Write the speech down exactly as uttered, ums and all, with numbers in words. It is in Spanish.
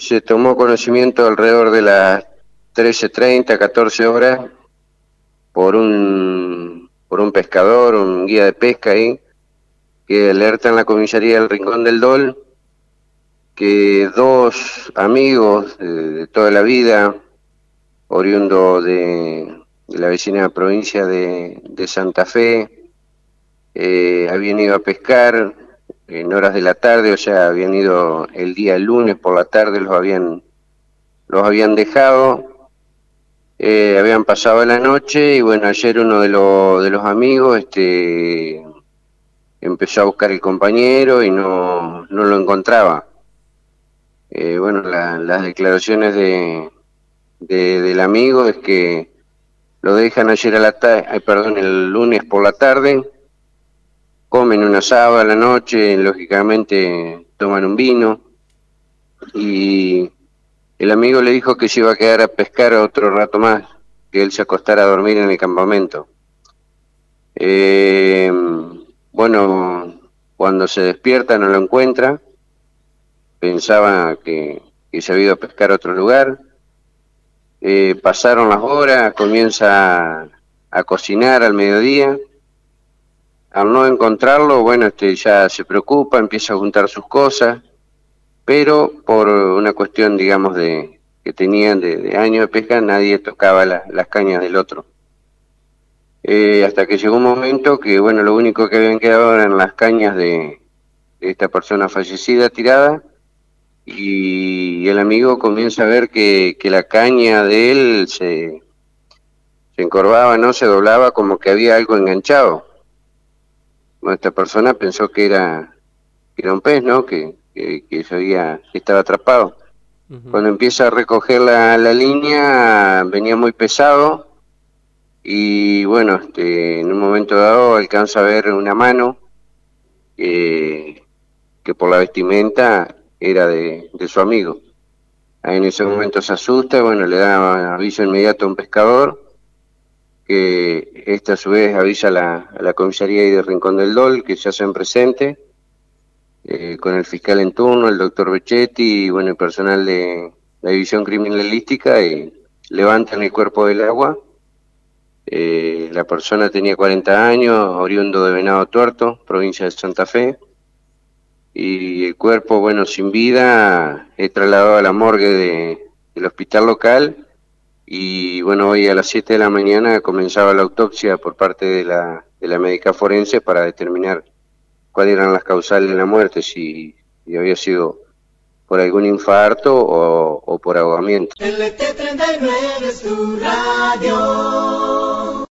se tomó conocimiento alrededor de las trece treinta, catorce horas, por un, por un pescador, un guía de pesca ahí, que alerta en la comisaría del Rincón del Dol que dos amigos de, de toda la vida, oriundo de, de la vecina provincia de, de Santa Fe, eh, habían ido a pescar en horas de la tarde, o sea, habían ido el día lunes por la tarde, los habían, los habían dejado, eh, habían pasado la noche y bueno, ayer uno de, los de los amigos este, empezó a buscar el compañero y no, no lo encontraba. Eh, bueno, la, las declaraciones de, de, del amigo es que lo dejan ayer a la tarde, perdón, el lunes por la tarde, comen un asado a la noche, lógicamente toman un vino y el amigo le dijo que se iba a quedar a pescar otro rato más, que él se acostara a dormir en el campamento. Eh, bueno, cuando se despierta no lo encuentra, pensaba que, que se había ido a pescar a otro lugar. Eh, pasaron las horas, comienza a, a cocinar al mediodía. Al no encontrarlo, bueno, este ya se preocupa, empieza a juntar sus cosas, pero por una cuestión, digamos, de que tenían de, de años de pesca, nadie tocaba la, las cañas del otro. Eh, hasta que llegó un momento que, bueno, lo único que habían quedado eran las cañas de, de esta persona fallecida tirada, y el amigo comienza a ver que, que la caña de él se, se encorvaba, no se doblaba, como que había algo enganchado. Bueno, esta persona pensó que era, que era un pez, ¿no? Que, que, que, se había, que estaba atrapado. Uh-huh. Cuando empieza a recoger la, la línea, venía muy pesado y bueno, este, en un momento dado alcanza a ver una mano que, que por la vestimenta era de, de su amigo. Ahí en ese momento se asusta, bueno, le da aviso inmediato a un pescador, que esta a su vez avisa a la, a la comisaría de Rincón del Dol, que se hacen presente, eh, con el fiscal en turno, el doctor Becchetti, y bueno, el personal de la división criminalística, y levantan el cuerpo del agua. Eh, la persona tenía cuarenta años, oriundo de Venado Tuerto, provincia de Santa Fe, y el cuerpo, bueno, sin vida, es trasladado a la morgue de, del hospital local, y bueno, hoy a las siete de la mañana comenzaba la autopsia por parte de la, de la médica forense para determinar cuáles eran las causales de la muerte, si, si había sido por algún infarto o, o por ahogamiento. L T treinta y nueve es tu radio.